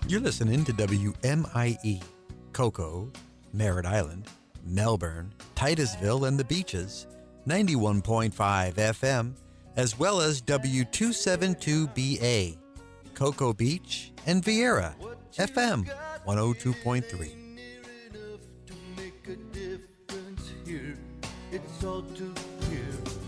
You're listening to WMIE, Cocoa, Merritt Island, Melbourne, Titusville, and the Beaches, 91.5 FM, as well as W272BA, Cocoa Beach, and Vieira, FM 102.3. It's all too clear.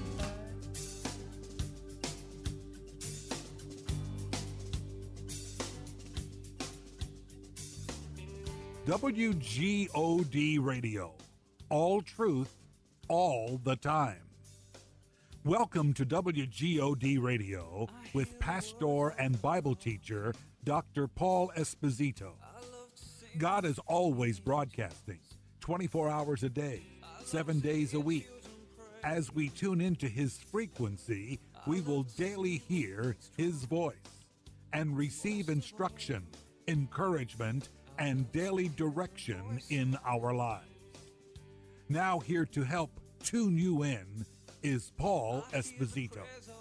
WGOD Radio, all truth, all the time. Welcome to WGOD Radio with pastor and Bible teacher Dr. Paul Esposito. God is always broadcasting, 24 hours a day, 7 days a week. As we tune into his frequency, we will daily hear his voice and receive instruction, encouragement, and daily direction in our lives. Now here to help tune you in is Paul Esposito.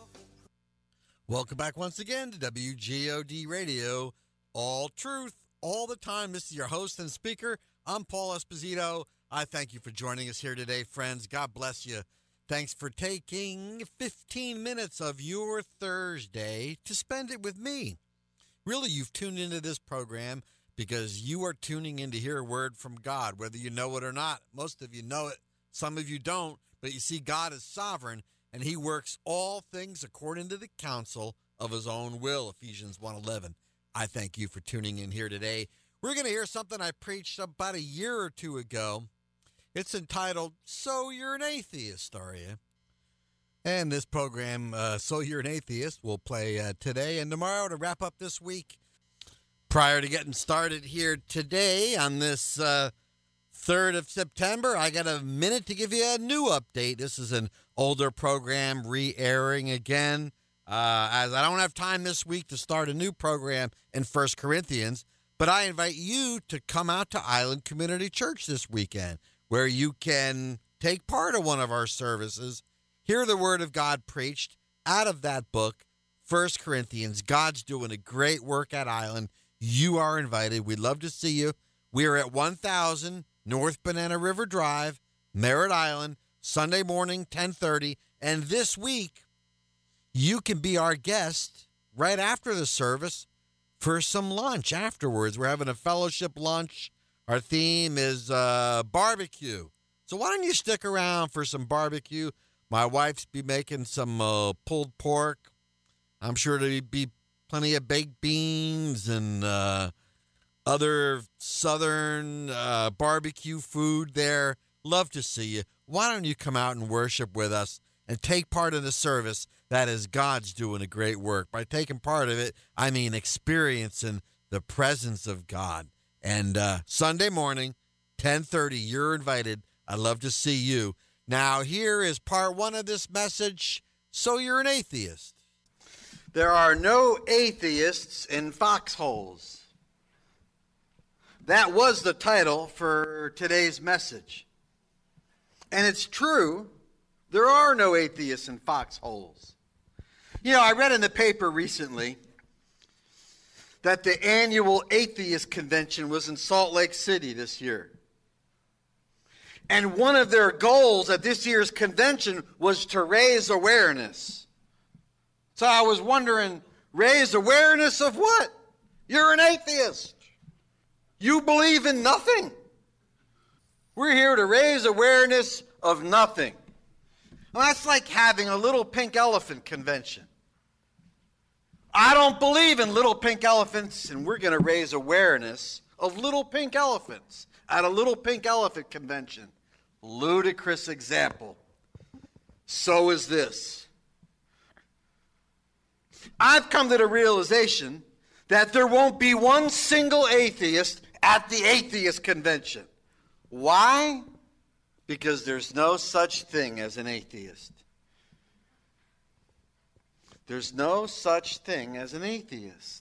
Welcome back once again to WGOD Radio, all truth, all the time. This is your host and speaker. I'm Paul Esposito. I thank you for joining us here today, friends. God bless you. Thanks for taking 15 minutes of your Thursday to spend it with me. Really, you've tuned into this program because you are tuning in to hear a word from God, whether you know it or not. Most of you know it. Some of you don't. But you see, God is sovereign, and he works all things according to the counsel of his own will, Ephesians 1:11. I thank you for tuning in here today. We're going to hear something I preached about a year or two ago. It's entitled, So You're an Atheist, Are You? And this program, So You're an Atheist, will play today and tomorrow to wrap up this week. Prior to getting started here today on this 3rd of September, I got a minute to give you a new update. This is an older program re-airing again, as I don't have time this week to start a new program in 1 Corinthians, but I invite you to come out to Island Community Church this weekend, where you can take part of one of our services, hear the Word of God preached out of that book, 1 Corinthians. God's doing a great work at Island. You are invited. We'd love to see you. We are at 1000 North Banana River Drive, Merritt Island, Sunday morning, 10:30. And this week, you can be our guest right after the service for some lunch afterwards. We're having a fellowship lunch. Our theme is barbecue. So why don't you stick around for some barbecue? My wife's be making some pulled pork. I'm sure there'll be plenty of baked beans and other southern barbecue food there. Love to see you. Why don't you come out and worship with us and take part in the service? That is, God's doing a great work. By taking part of it, I mean experiencing the presence of God. And Sunday morning, 10:30, you're invited. I'd love to see you. Now, here is part 1 of this message. So you're an atheist. There are no atheists in foxholes. That was the title for today's message. And it's true, there are no atheists in foxholes. You know, I read in the paper recently that the annual Atheist Convention was in Salt Lake City this year. And one of their goals at this year's convention was to raise awareness. So I was wondering, raise awareness of what? You're an atheist. You believe in nothing. We're here to raise awareness of nothing. Well, that's like having a little pink elephant convention. I don't believe in little pink elephants, and we're going to raise awareness of little pink elephants at a little pink elephant convention. Ludicrous example. So is this. I've come to the realization that there won't be one single atheist at the atheist convention. Why? Because there's no such thing as an atheist. There's no such thing as an atheist.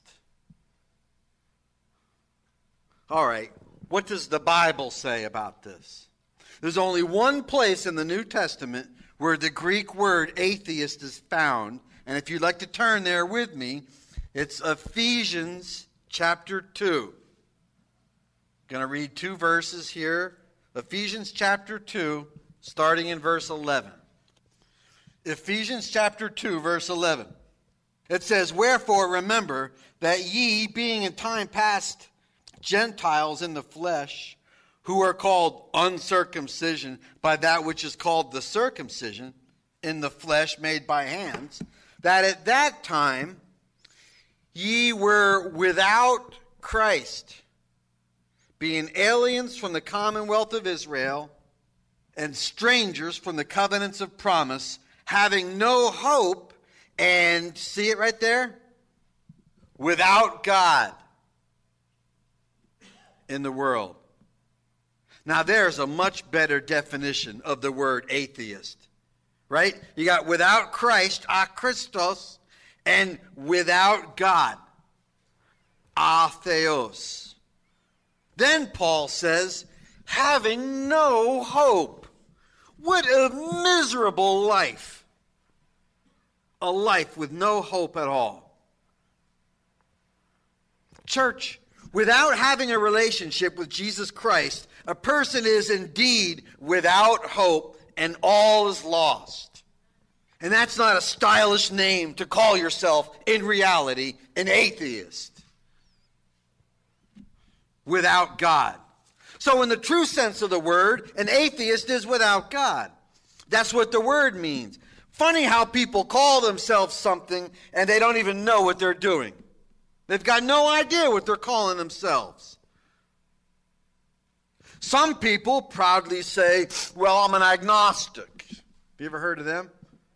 All right, what does the Bible say about this? There's only one place in the New Testament where the Greek word atheist is found. And if you'd like to turn there with me, it's Ephesians chapter 2. Going to read 2 verses here. Ephesians chapter 2, starting in verse 11. Ephesians chapter 2, verse 11. It says, "Wherefore remember that ye, being in time past Gentiles in the flesh, who are called uncircumcision by that which is called the circumcision in the flesh made by hands, that at that time ye were without Christ, being aliens from the commonwealth of Israel and strangers from the covenants of promise, having no hope," and see it right there? "Without God in the world." Now there's a much better definition of the word atheist, right? You got without Christ, akristos, and without God, atheos. Then Paul says, having no hope. What a miserable life. A life with no hope at all. Church, without having a relationship with Jesus Christ, a person is indeed without hope and all is lost. And that's not a stylish name to call yourself, in reality, an atheist. Without God. So in the true sense of the word, an atheist is without God. That's what the word means. Funny how people call themselves something and they don't even know what they're doing. They've got no idea what they're calling themselves. Some people proudly say, well, I'm an agnostic. Have you ever heard of them?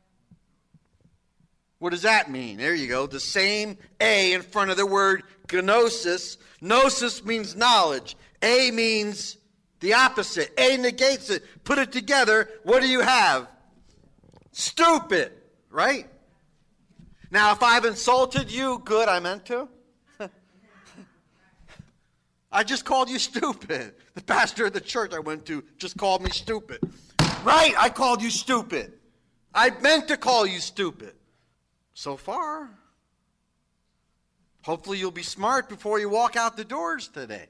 What does that mean? There you go. The same A in front of the word gnosis. Gnosis means knowledge. A means the opposite. A negates it. Put it together. What do you have? Stupid, right? Now, if I've insulted you, good, I meant to. I just called you stupid. The pastor of the church I went to just called me stupid. Right, I called you stupid. I meant to call you stupid. So far. Hopefully you'll be smart before you walk out the doors today.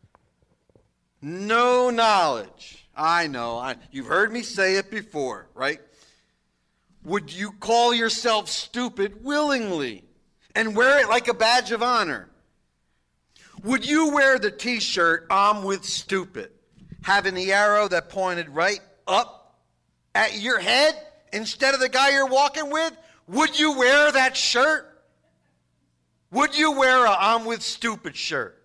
No knowledge. I know. You've heard me say it before, right? Would you call yourself stupid willingly and wear it like a badge of honor? Would you wear the t-shirt, I'm with stupid, having the arrow that pointed right up at your head instead of the guy you're walking with? Would you wear that shirt? Would you wear a I'm with stupid shirt?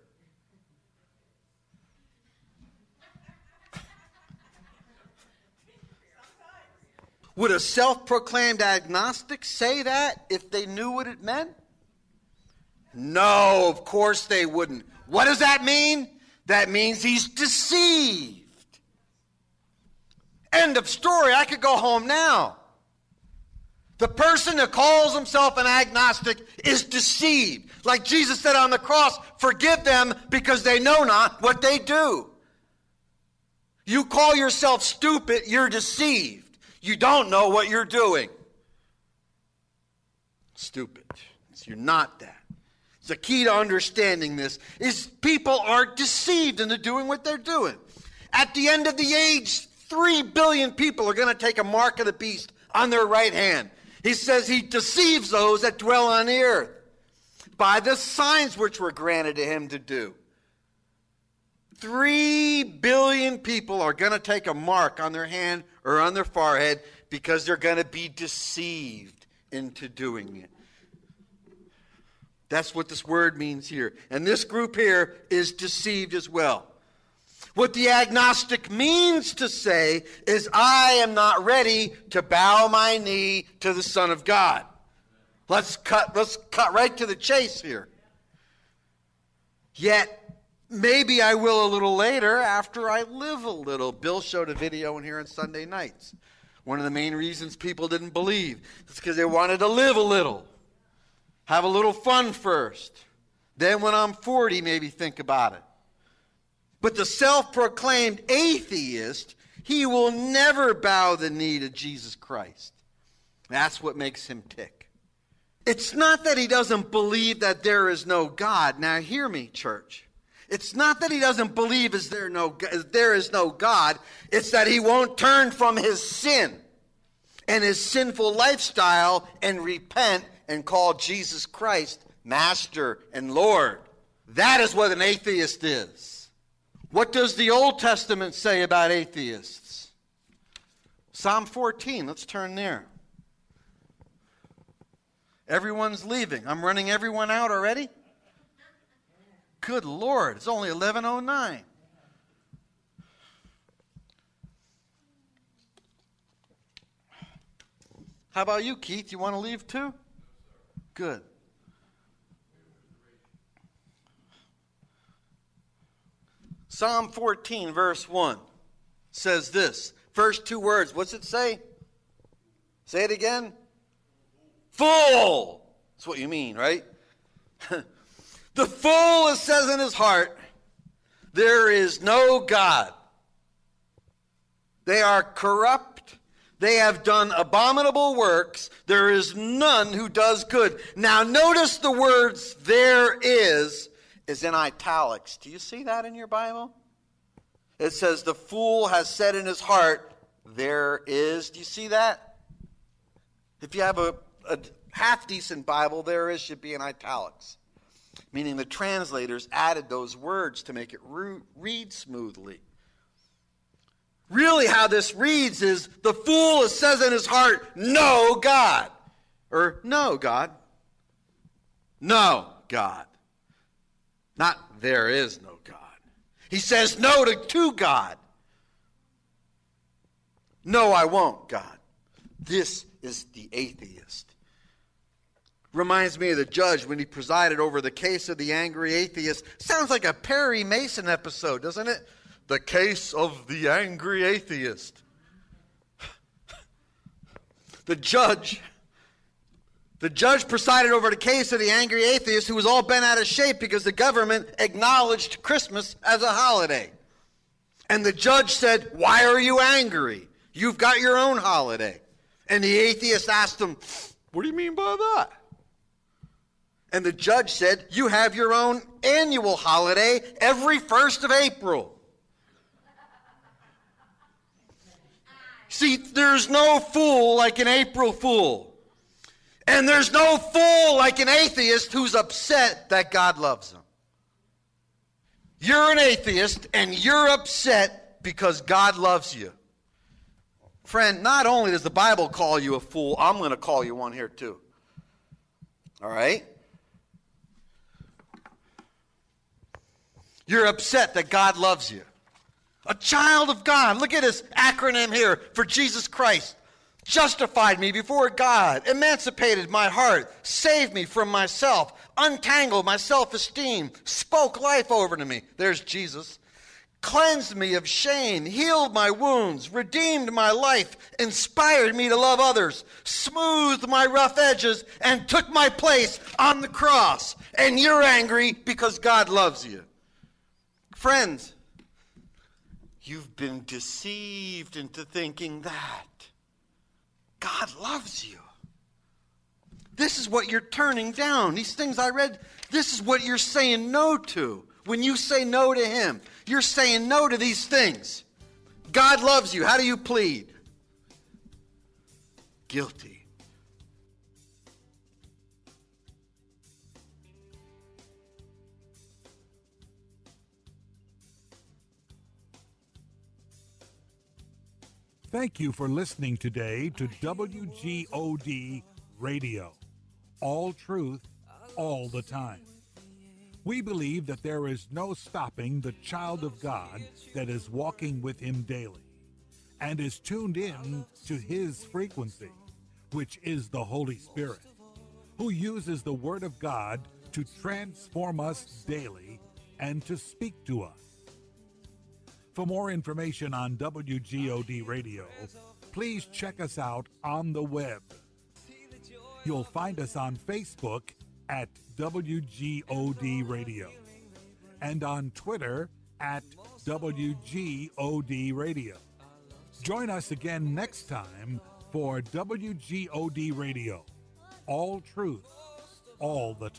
Would a self-proclaimed agnostic say that if they knew what it meant? No, of course they wouldn't. What does that mean? That means he's deceived. End of story. I could go home now. The person that calls himself an agnostic is deceived. Like Jesus said on the cross, forgive them because they know not what they do. You call yourself stupid, you're deceived. You don't know what you're doing. Stupid. You're not that. The key to understanding this is people are deceived into doing what they're doing. At the end of the age, 3 billion people are going to take a mark of the beast on their right hand. He says he deceives those that dwell on the earth by the signs which were granted to him to do. 3 billion people are going to take a mark on their hand or on their forehead because they're going to be deceived into doing it. That's what this word means here. And this group here is deceived as well. What the agnostic means to say is, I am not ready to bow my knee to the Son of God. Let's cut right to the chase here. Yet, maybe I will a little later after I live a little. Bill showed a video in here on Sunday nights. One of the main reasons people didn't believe is because they wanted to live a little. Have a little fun first. Then when I'm 40, maybe think about it. But the self-proclaimed atheist, he will never bow the knee to Jesus Christ. That's what makes him tick. It's not that he doesn't believe that there is no God. Now hear me, church. It's not that he doesn't believe there is no God. It's that he won't turn from his sin and his sinful lifestyle and repent and call Jesus Christ Master and Lord. That is what an atheist is. What does the Old Testament say about atheists? Psalm 14, let's turn there. Everyone's leaving. I'm running everyone out already? Good Lord, it's only 11:09. How about you, Keith? You want to leave too? Good. Psalm 14, verse 1 says this. First two words, what's it say? Say it again. Fool! That's what you mean, right? The fool says in his heart, there is no God. They are corrupt. They have done abominable works. There is none who does good. Now notice the words there is in italics. Do you see that in your Bible? It says the fool has said in his heart, there is. Do you see that? If you have a half-decent Bible, there is should be in italics. Meaning the translators added those words to make it read smoothly. Really how this reads is, the fool says in his heart, no God. Or, no God. No God. Not there is no God. He says no to God. No, I won't, God. This is the atheist. Reminds me of the judge when he presided over the case of the angry atheist. Sounds like a Perry Mason episode, doesn't it? The case of the angry atheist. The judge presided over the case of the angry atheist who was all bent out of shape because the government acknowledged Christmas as a holiday. And the judge said, why are you angry? You've got your own holiday. And the atheist asked him, what do you mean by that? And the judge said, you have your own annual holiday every 1st of April. See, there's no fool like an April Fool. And there's no fool like an atheist who's upset that God loves him. You're an atheist and you're upset because God loves you. Friend, not only does the Bible call you a fool, I'm going to call you one here too. All right? You're upset that God loves you. A child of God. Look at this acronym here for Jesus Christ. Justified me before God. Emancipated my heart. Saved me from myself. Untangled my self-esteem. Spoke life over to me. There's Jesus. Cleansed me of shame. Healed my wounds. Redeemed my life. Inspired me to love others. Smoothed my rough edges. And took my place on the cross. And you're angry because God loves you. Friends, you've been deceived into thinking that God loves you. This is what you're turning down. These things I read, this is what you're saying no to. When you say no to him, you're saying no to these things. God loves you. How do you plead? Guilty. Thank you for listening today to WGOD Radio. All truth, all the time. We believe that there is no stopping the child of God that is walking with him daily and is tuned in to his frequency, which is the Holy Spirit, who uses the Word of God to transform us daily and to speak to us. For more information on WGOD Radio, please check us out on the web. You'll find us on Facebook at WGOD Radio and on Twitter at WGOD Radio. Join us again next time for WGOD Radio. all truth, all the time.